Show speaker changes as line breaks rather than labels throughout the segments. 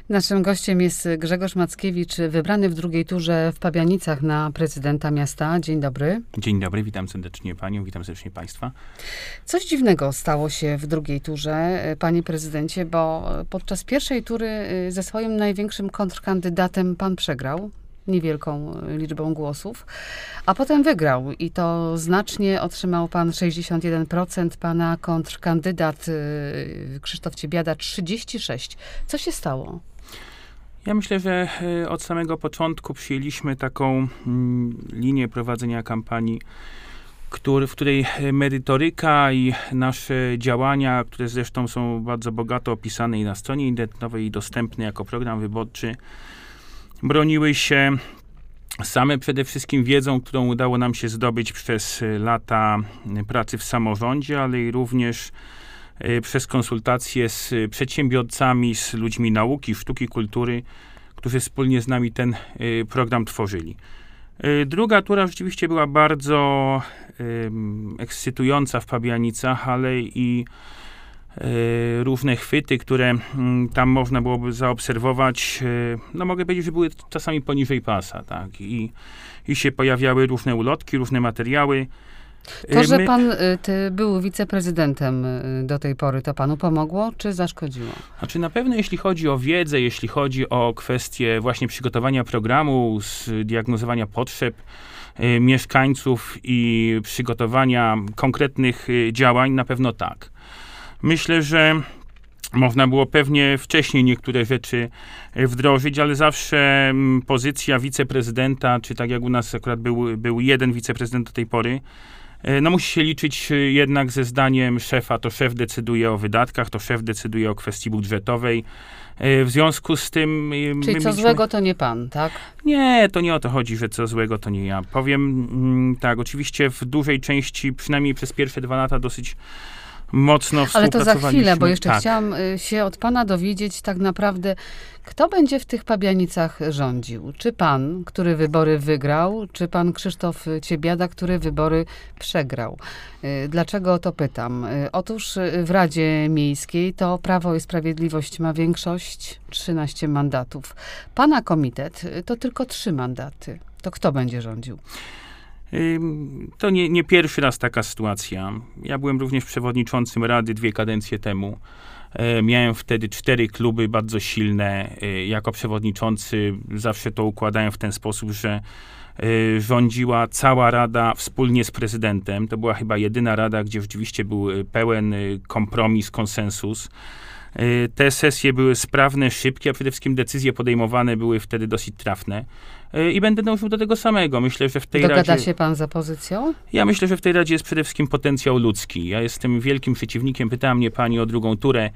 Naszym gościem jest Grzegorz Mackiewicz, wybrany w drugiej turze w Pabianicach na prezydenta miasta. Dzień dobry.
Dzień dobry, witam serdecznie panią, witam serdecznie państwa.
Coś dziwnego stało się w drugiej turze, panie prezydencie, bo podczas pierwszej tury ze swoim największym kontrkandydatem pan przegrał niewielką liczbą głosów, a potem wygrał i to znacznie. Otrzymał pan 61%, pana kontrkandydat Krzysztof Ciebiada 36%. Co się stało?
Ja myślę, że od samego początku przyjęliśmy taką linię prowadzenia kampanii, w której merytoryka i nasze działania, które zresztą są bardzo bogato opisane i na stronie internetowej i dostępne jako program wyborczy, broniły się same przede wszystkim wiedzą, którą udało nam się zdobyć przez lata pracy w samorządzie, ale i również przez konsultacje z przedsiębiorcami, z ludźmi nauki, sztuki, kultury, którzy wspólnie z nami ten program tworzyli. Druga tura rzeczywiście była bardzo ekscytująca w Pabianicach, ale i różne chwyty, które tam można byłoby zaobserwować, no mogę powiedzieć, że były czasami poniżej pasa, tak, i się pojawiały różne ulotki, różne materiały.
To, że pan był wiceprezydentem do tej pory, to panu pomogło, czy zaszkodziło?
Znaczy na pewno jeśli chodzi o wiedzę, jeśli chodzi o kwestie właśnie przygotowania programu, zdiagnozowania potrzeb mieszkańców i przygotowania konkretnych działań, na pewno tak. Myślę, że można było pewnie wcześniej niektóre rzeczy wdrożyć, ale zawsze pozycja wiceprezydenta, czy tak jak u nas akurat był jeden wiceprezydent do tej pory, no musi się liczyć jednak ze zdaniem szefa. To szef decyduje o wydatkach, to szef decyduje o kwestii budżetowej. W związku z tym...
Czyli co złego to nie pan, tak?
Nie, to nie o to chodzi, że co złego to nie ja. Powiem tak, oczywiście w dużej części, przynajmniej przez pierwsze 2 lata dosyć mocno współpracowaliśmy.
Ale to za chwilę, bo jeszcze
tak.
Chciałam się od pana dowiedzieć tak naprawdę, kto będzie w tych Pabianicach rządził? Czy pan, który wybory wygrał, czy pan Krzysztof Ciebiada, który wybory przegrał? Dlaczego o to pytam? Otóż w Radzie Miejskiej to Prawo i Sprawiedliwość ma większość, 13 mandatów. Pana komitet to tylko 3 mandaty. To kto będzie rządził?
To nie pierwszy raz taka sytuacja. Ja byłem również przewodniczącym Rady 2 kadencje temu. Miałem wtedy 4 kluby bardzo silne. Jako przewodniczący zawsze to układałem w ten sposób, że rządziła cała Rada wspólnie z prezydentem. To była chyba jedyna Rada, gdzie rzeczywiście był pełen kompromis, konsensus. Te sesje były sprawne, szybkie, a przede wszystkim decyzje podejmowane były wtedy dosyć trafne. I będę dążył do tego samego. Myślę, że w tej
Dogada
Radzie...
się pan za pozycją?
Ja myślę, że w tej Radzie jest przede wszystkim potencjał ludzki. Ja jestem wielkim przeciwnikiem, pytała mnie pani o drugą turę,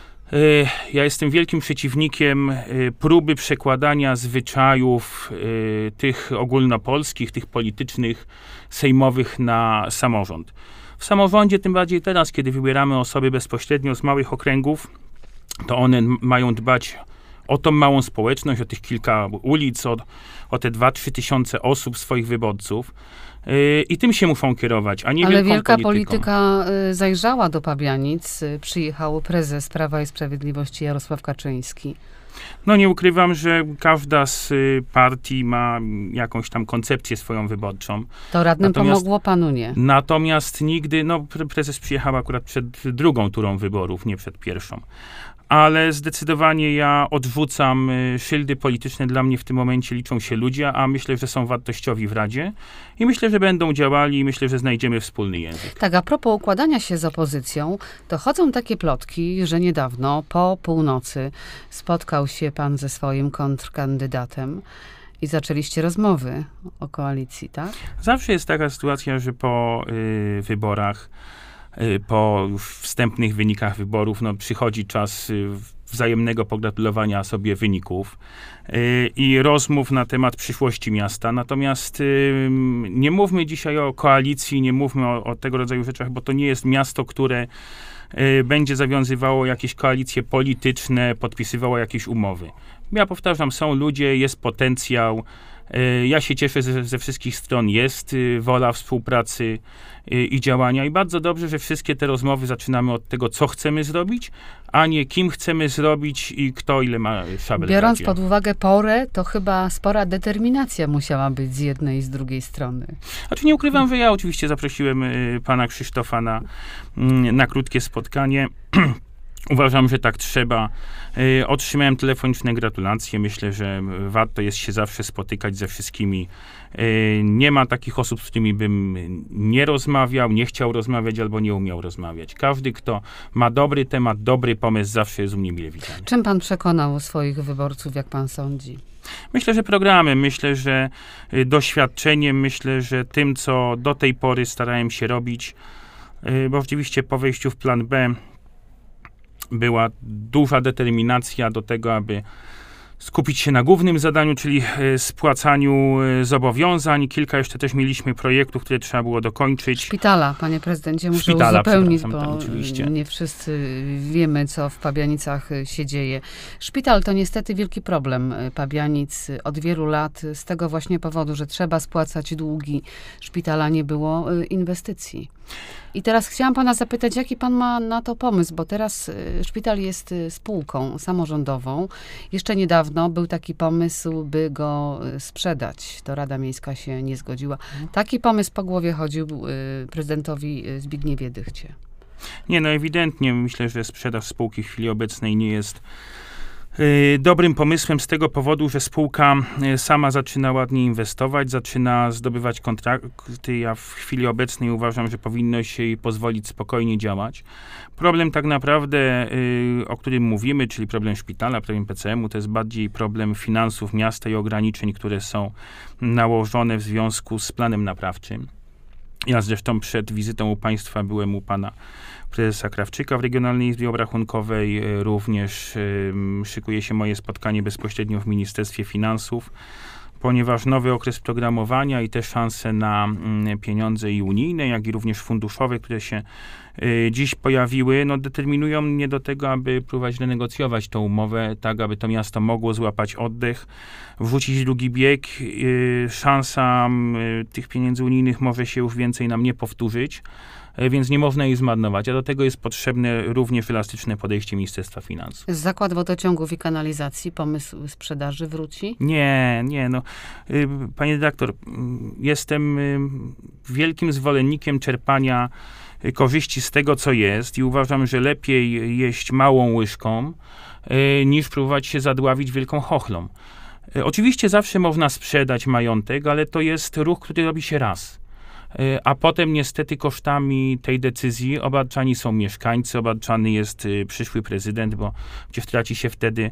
ja jestem wielkim przeciwnikiem próby przekładania zwyczajów tych ogólnopolskich, tych politycznych, sejmowych na samorząd. W samorządzie, tym bardziej teraz, kiedy wybieramy osoby bezpośrednio z małych okręgów, to one mają dbać o tą małą społeczność, o tych kilka ulic, o te 2-3 tysiące osób, swoich wyborców. I tym się muszą kierować, a nie
Ale
wielką
wielka
polityką.
polityka zajrzała do Pabianic. Przyjechał prezes Prawa i Sprawiedliwości Jarosław Kaczyński.
No nie ukrywam, że każda z partii ma jakąś tam koncepcję swoją wyborczą.
To radnym pomogło, panu nie.
Natomiast nigdy, no prezes przyjechał akurat przed drugą turą wyborów, nie przed pierwszą. Ale zdecydowanie ja odrzucam szyldy polityczne. Dla mnie w tym momencie liczą się ludzie, a myślę, że są wartościowi w Radzie i myślę, że będą działali i myślę, że znajdziemy wspólny język.
Tak, a propos układania się z opozycją, to chodzą takie plotki, że niedawno po północy spotkał się pan ze swoim kontrkandydatem i zaczęliście rozmowy o koalicji, tak?
Zawsze jest taka sytuacja, że po wyborach, po już wstępnych wynikach wyborów, no, przychodzi czas wzajemnego pogratulowania sobie wyników i rozmów na temat przyszłości miasta. Natomiast nie mówmy dzisiaj o koalicji, nie mówmy o tego rodzaju rzeczach, bo to nie jest miasto, które będzie zawiązywało jakieś koalicje polityczne, podpisywało jakieś umowy. Ja powtarzam, są ludzie, jest potencjał. Ja się cieszę, że ze wszystkich stron jest wola współpracy i działania i bardzo dobrze, że wszystkie te rozmowy zaczynamy od tego, co chcemy zrobić, a nie kim chcemy zrobić i kto ile ma szabel.
Biorąc pod uwagę porę, to chyba spora determinacja musiała być z jednej i z drugiej strony.
Znaczy nie ukrywam, że ja oczywiście zaprosiłem pana Krzysztofa na krótkie spotkanie. Uważam, że tak trzeba. Otrzymałem telefoniczne gratulacje. Myślę, że warto jest się zawsze spotykać ze wszystkimi. Nie ma takich osób, z którymi bym nie rozmawiał, nie chciał rozmawiać albo nie umiał rozmawiać. Każdy, kto ma dobry temat, dobry pomysł, zawsze jest u mnie mile witany.
Czym pan przekonał swoich wyborców, jak pan sądzi?
Myślę, że programem, myślę, że doświadczeniem, myślę, że tym, co do tej pory starałem się robić, bo rzeczywiście po wejściu w plan B była duża determinacja do tego, aby skupić się na głównym zadaniu, czyli spłacaniu zobowiązań. Kilka jeszcze też mieliśmy projektów, które trzeba było dokończyć.
Szpitala, panie prezydencie, muszę uzupełnić, bo
tak, oczywiście.
Nie wszyscy wiemy, co w Pabianicach się dzieje. Szpital to niestety wielki problem Pabianic od wielu lat, z tego właśnie powodu, że trzeba spłacać długi. Szpitala nie było inwestycji. I teraz chciałam pana zapytać, jaki pan ma na to pomysł, bo teraz szpital jest spółką samorządową. Jeszcze niedawno był taki pomysł, by go sprzedać. To Rada Miejska się nie zgodziła. Taki pomysł po głowie chodził prezydentowi Zbigniewie Dychcie.
Nie, no ewidentnie myślę, że sprzedaż spółki w chwili obecnej nie jest dobrym pomysłem z tego powodu, że spółka sama zaczyna ładnie inwestować, zaczyna zdobywać kontrakty. Ja w chwili obecnej uważam, że powinno się jej pozwolić spokojnie działać. Problem tak naprawdę, o którym mówimy, czyli problem szpitala, problem PCM-u, to jest bardziej problem finansów miasta i ograniczeń, które są nałożone w związku z planem naprawczym. Ja zresztą przed wizytą u państwa byłem u pana prezesa Krawczyka w Regionalnej Izbie Obrachunkowej. Również szykuje się moje spotkanie bezpośrednio w Ministerstwie Finansów, ponieważ nowy okres programowania i te szanse na pieniądze i unijne, jak i również funduszowe, które się dziś pojawiły, no determinują mnie do tego, aby próbować renegocjować tą umowę, tak aby to miasto mogło złapać oddech, wrzucić drugi bieg. Szansa tych pieniędzy unijnych może się już więcej nam nie powtórzyć, więc nie można jej zmarnować, a do tego jest potrzebne również elastyczne podejście Ministerstwa Finansów.
Zakład Wodociągów i Kanalizacji, pomysł sprzedaży wróci?
Nie, no. Panie redaktor, jestem wielkim zwolennikiem czerpania korzyści z tego, co jest i uważam, że lepiej jeść małą łyżką, niż próbować się zadławić wielką chochlą. Oczywiście zawsze można sprzedać majątek, ale to jest ruch, który robi się raz. A potem niestety kosztami tej decyzji obarczani są mieszkańcy, obarczany jest przyszły prezydent, bo gdzie traci się wtedy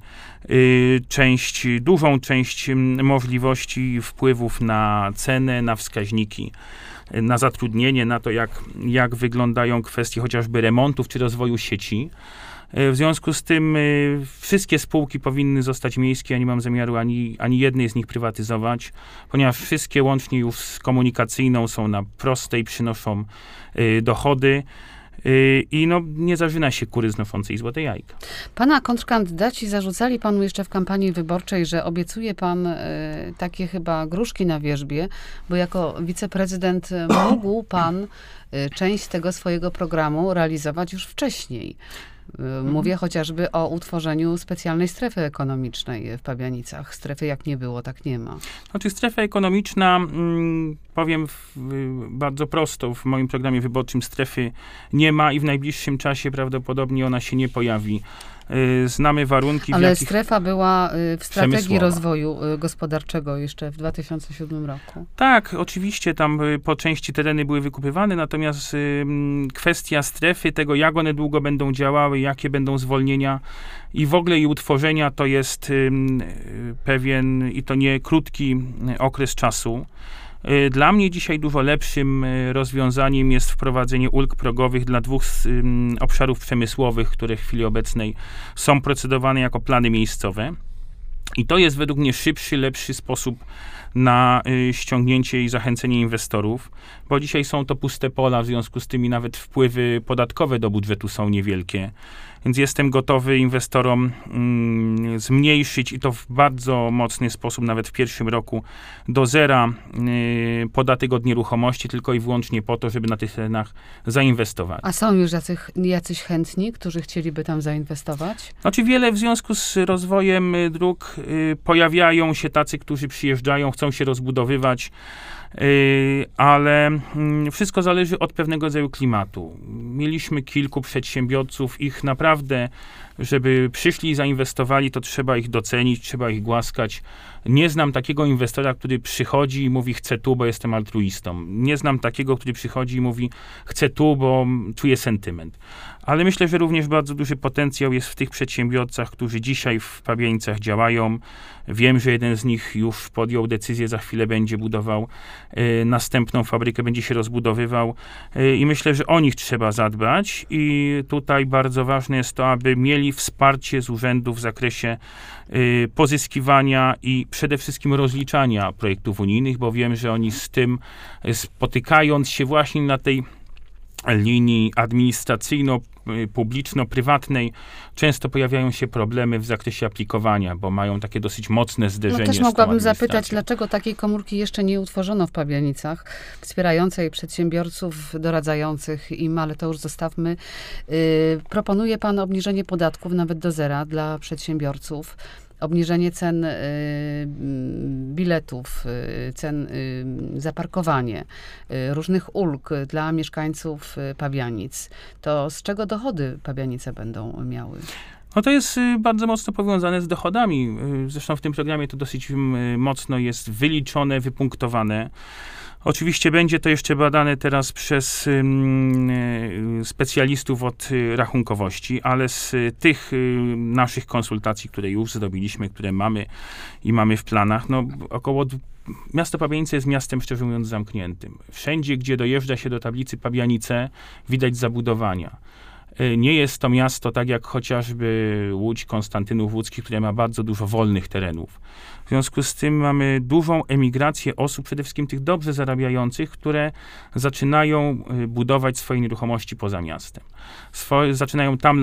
dużą część możliwości wpływów na cenę, na wskaźniki, na zatrudnienie, na to, jak wyglądają kwestie chociażby remontów czy rozwoju sieci. W związku z tym wszystkie spółki powinny zostać miejskie. Ja nie mam zamiaru ani jednej z nich prywatyzować, ponieważ wszystkie łącznie już z komunikacyjną są na prostej, przynoszą dochody i no, nie zażyna się kury znoszącej złote jajka.
Pana kontrkandydaci zarzucali panu jeszcze w kampanii wyborczej, że obiecuje pan takie chyba gruszki na wierzbie, bo jako wiceprezydent mógł pan część tego swojego programu realizować już wcześniej. Mówię chociażby o utworzeniu specjalnej strefy ekonomicznej w Pabianicach. Strefy jak nie było, tak nie ma.
Znaczy strefa ekonomiczna, powiem bardzo prosto, w moim programie wyborczym strefy nie ma i w najbliższym czasie prawdopodobnie ona się nie pojawi. Znamy warunki,
ale strefa była w strategii rozwoju gospodarczego jeszcze w 2007 roku.
Tak, oczywiście tam po części tereny były wykupywane, natomiast kwestia strefy, tego jak one długo będą działały, jakie będą zwolnienia i w ogóle jej utworzenia, to jest pewien i to nie krótki okres czasu. Dla mnie dzisiaj dużo lepszym rozwiązaniem jest wprowadzenie ulg progowych dla dwóch obszarów przemysłowych, które w chwili obecnej są procedowane jako plany miejscowe. I to jest według mnie szybszy, lepszy sposób na ściągnięcie i zachęcenie inwestorów, bo dzisiaj są to puste pola, w związku z tym nawet wpływy podatkowe do budżetu są niewielkie. Więc jestem gotowy inwestorom zmniejszyć i to w bardzo mocny sposób, nawet w pierwszym roku, do zera podatek od nieruchomości, tylko i wyłącznie po to, żeby na tych terenach zainwestować.
A są już jacyś chętni, którzy chcieliby tam zainwestować?
Znaczy wiele w związku z rozwojem dróg pojawiają się tacy, którzy przyjeżdżają, chcą się rozbudowywać, ale wszystko zależy od pewnego rodzaju klimatu. Mieliśmy kilku przedsiębiorców, ich naprawdę, żeby przyszli i zainwestowali, to trzeba ich docenić, trzeba ich głaskać. Nie znam takiego inwestora, który przychodzi i mówi, chcę tu, bo jestem altruistą. Nie znam takiego, który przychodzi i mówi, chcę tu, bo czuję sentyment. Ale myślę, że również bardzo duży potencjał jest w tych przedsiębiorcach, którzy dzisiaj w Pabianicach działają. Wiem, że jeden z nich już podjął decyzję, za chwilę będzie budował następną fabrykę, będzie się rozbudowywał i myślę, że o nich trzeba zadbać i tutaj bardzo ważne jest to, aby mieli wsparcie z urzędów w zakresie pozyskiwania i przede wszystkim rozliczania projektów unijnych, bo wiem, że oni z tym, spotykając się właśnie na tej linii administracyjno-publiczno-prywatnej, często pojawiają się problemy w zakresie aplikowania, bo mają takie dosyć mocne zderzenie.
No też mogłabym zapytać, dlaczego takiej komórki jeszcze nie utworzono w Pabianicach, wspierającej przedsiębiorców, doradzających im, ale to już zostawmy. Proponuje pan obniżenie podatków nawet do zera dla przedsiębiorców. Obniżenie cen biletów, cen za parkowanie, różnych ulg dla mieszkańców Pabianic. To z czego dochody Pabianice będą miały?
No to jest bardzo mocno powiązane z dochodami. Zresztą w tym programie to dosyć mocno jest wyliczone, wypunktowane. Oczywiście będzie to jeszcze badane teraz przez specjalistów od rachunkowości, ale z tych naszych konsultacji, które już zrobiliśmy, które mamy i mamy w planach, no miasto Pabianice jest miastem, szczerze mówiąc, zamkniętym. Wszędzie, gdzie dojeżdża się do tablicy Pabianice, widać zabudowania. Nie jest to miasto tak jak chociażby Łódź, Konstantynów Łódzki, które ma bardzo dużo wolnych terenów. W związku z tym mamy dużą emigrację osób, przede wszystkim tych dobrze zarabiających, które zaczynają budować swoje nieruchomości poza miastem. Zaczynają tam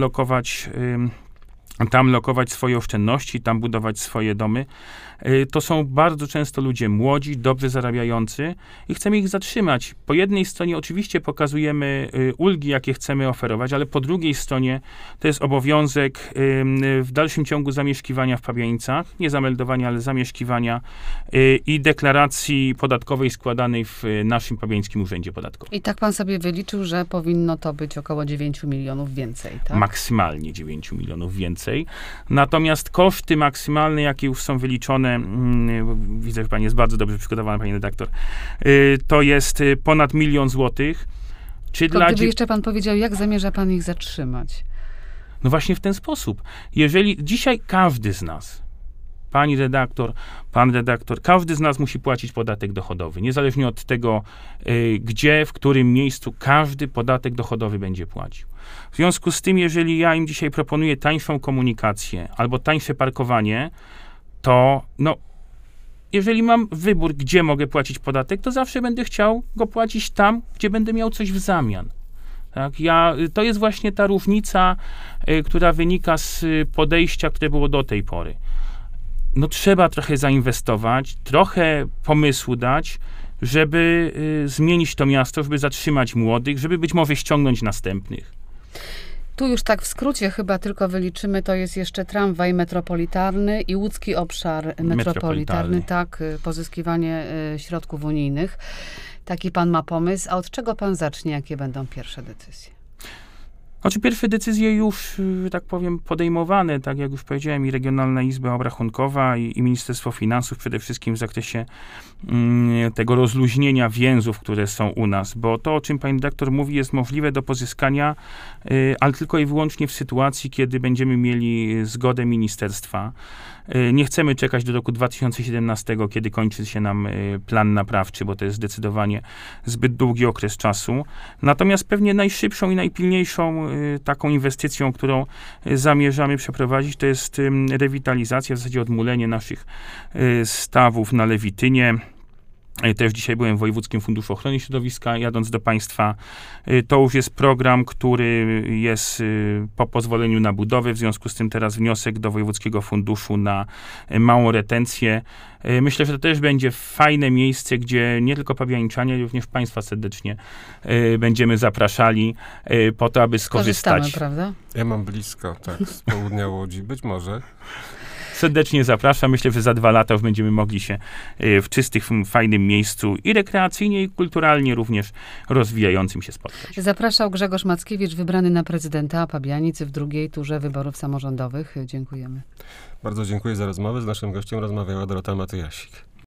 lokować swoje oszczędności, tam budować swoje domy. To są bardzo często ludzie młodzi, dobrze zarabiający i chcemy ich zatrzymać. Po jednej stronie oczywiście pokazujemy ulgi, jakie chcemy oferować, ale po drugiej stronie to jest obowiązek w dalszym ciągu zamieszkiwania w Pabianicach, nie zameldowania, ale zamieszkiwania i deklaracji podatkowej składanej w naszym Pabianickim Urzędzie Podatkowym.
I tak pan sobie wyliczył, że powinno to być około 9 milionów więcej, tak?
Maksymalnie 9 milionów więcej. Natomiast koszty maksymalne, jakie już są wyliczone, widzę, że pani jest bardzo dobrze przygotowana, pani redaktor, to jest ponad 1 000 000 złotych.
Gdyby jeszcze pan powiedział, jak zamierza pan ich zatrzymać?
No właśnie w ten sposób. Jeżeli dzisiaj każdy z nas, pani redaktor, pan redaktor, każdy z nas musi płacić podatek dochodowy. Niezależnie od tego, gdzie, w którym miejscu, każdy podatek dochodowy będzie płacił. W związku z tym, jeżeli ja im dzisiaj proponuję tańszą komunikację albo tańsze parkowanie, to jeżeli mam wybór, gdzie mogę płacić podatek, to zawsze będę chciał go płacić tam, gdzie będę miał coś w zamian. Tak? To jest właśnie ta różnica, która wynika z podejścia, które było do tej pory. No trzeba trochę zainwestować, trochę pomysłu dać, żeby zmienić to miasto, żeby zatrzymać młodych, żeby być może ściągnąć następnych.
Tu już tak w skrócie chyba tylko wyliczymy, to jest jeszcze tramwaj metropolitarny i łódzki obszar metropolitarny, tak, pozyskiwanie środków unijnych. Taki pan ma pomysł. A od czego pan zacznie? Jakie będą pierwsze decyzje?
Znaczy pierwsze decyzje już, że tak powiem, podejmowane, tak jak już powiedziałem, i Regionalna Izba Obrachunkowa i Ministerstwo Finansów przede wszystkim w zakresie tego rozluźnienia więzów, które są u nas, bo to, o czym pani redaktor mówi, jest możliwe do pozyskania, ale tylko i wyłącznie w sytuacji, kiedy będziemy mieli zgodę ministerstwa. Nie chcemy czekać do roku 2017, kiedy kończy się nam plan naprawczy, bo to jest zdecydowanie zbyt długi okres czasu. Natomiast pewnie najszybszą i najpilniejszą taką inwestycją, którą zamierzamy przeprowadzić, to jest rewitalizacja, w zasadzie odmulenie naszych stawów na Lewitynie. Też dzisiaj byłem w Wojewódzkim Funduszu Ochrony Środowiska, jadąc do państwa. To już jest program, który jest po pozwoleniu na budowę, w związku z tym teraz wniosek do Wojewódzkiego Funduszu na małą retencję. Myślę, że to też będzie fajne miejsce, gdzie nie tylko pabianiczanie, ale również państwa serdecznie będziemy zapraszali po to, aby skorzystać.
Korzystamy, prawda?
Ja mam blisko, tak, z południa Łodzi, być może.
Serdecznie zapraszam. Myślę, że za 2 lata już będziemy mogli się w czystym, fajnym miejscu i rekreacyjnie, i kulturalnie również rozwijającym się spotkać.
Zapraszał Grzegorz Mackiewicz, wybrany na prezydenta Pabianic w drugiej turze wyborów samorządowych. Dziękujemy.
Bardzo dziękuję za rozmowę. Z naszym gościem rozmawiała Dorota Matyjasik.